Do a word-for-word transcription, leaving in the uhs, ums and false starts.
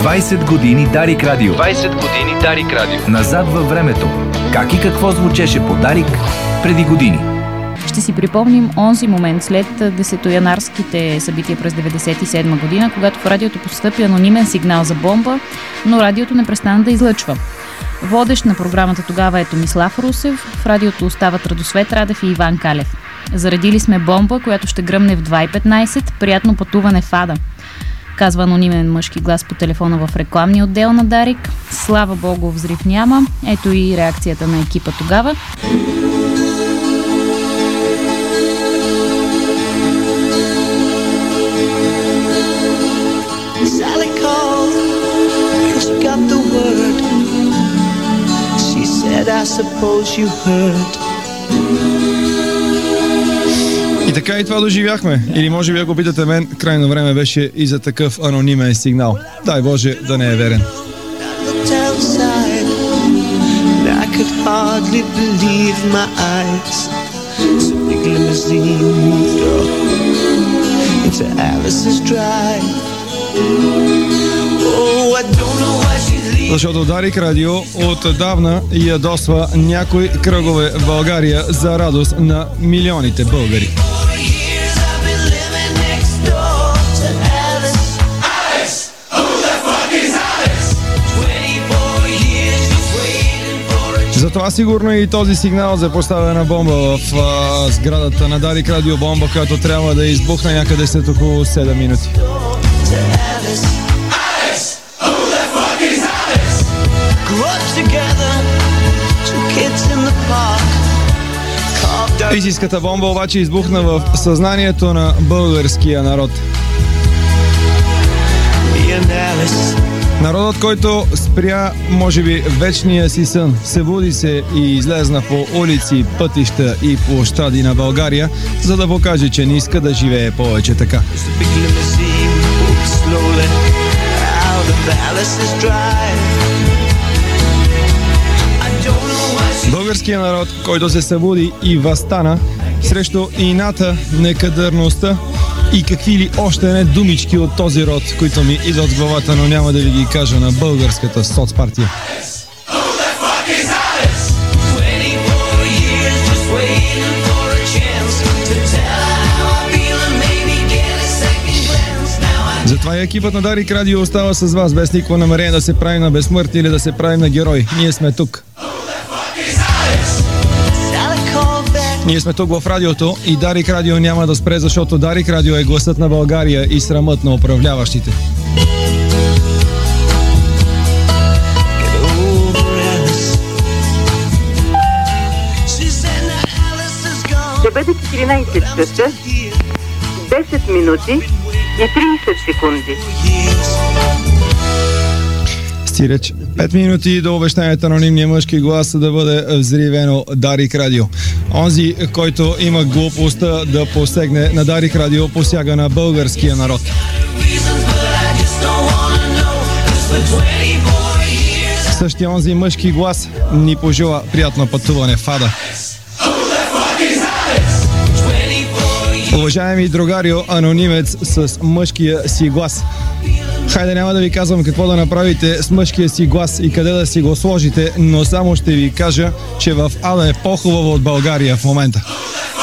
двайсет години Дарик Радио. двайсет години Дарик Радио. Назад във времето. Как и какво звучеше по Дарик преди години. Ще си припомним онзи момент след десетоянарските събития през деветдесет и седма година, когато в радиото постъпи анонимен сигнал за бомба, но радиото не престана да излъчва. Водещ на програмата тогава е Томислав Русев, в радиото остават Радосвет Радев и Иван Калев. Заредили сме бомба, която ще гръмне в два и петнайсет. Приятно пътуване в Ада, казва анонимен мъжки глас по телефона в рекламния отдел на Дарик. Слава Богу, взрив няма. Ето и реакцията на екипа тогава. Sally called when she got the word. She said, I suppose you heard. И така и това доживяхме. Или може би, ако питате мен, крайно време беше и за такъв анонимен сигнал. Дай Боже да не е верен. Защото Дарик Радио отдавна ядосва някои кръгове в България за радост на милионите българи. Затова сигурно и този сигнал за поставена бомба в а, сградата на Дарик Радио, бомба, която трябва да избухне някъде след около седем минути. Истинската бомба обаче избухна в съзнанието на българския народ. Народът, който спря, може би, вечния си сън, събуди се и излезна по улици, пътища и площади на България, за да покаже, че не иска да живее повече така. Българския народ, който се събуди и възстана срещу ината, некадърността и какви ли още не думички от този род, които ми идват в главата, но няма да ви ги кажа, на българската соцпартия. Затова и екипът на Дарик Радио остава с вас, без никакво намерение да се правим на безсмъртни или да се правим на герой. Ние сме тук. Ние сме тук в радиото и Дарик Радио няма да спре, защото Дарик Радио е гласът на България и срамът на управляващите. Ще бъде четиринайсет часа, десет минути и трийсет секунди. Стиреч пет минути до обещанието на анонимния мъжки глас да бъде взривено Дарик Радио. Онзи, който има глупостта да посегне на Дарик Радио, посяга на българския народ. Същия онзи мъжки глас ни пожела приятно пътуване в Ада. Уважаеми другарио, анонимец с мъжкия си глас. Хайде, няма да ви казвам какво да направите с мъжкия си глас и къде да си го сложите, но само ще ви кажа, че в Ада е по-хубаво от България в момента.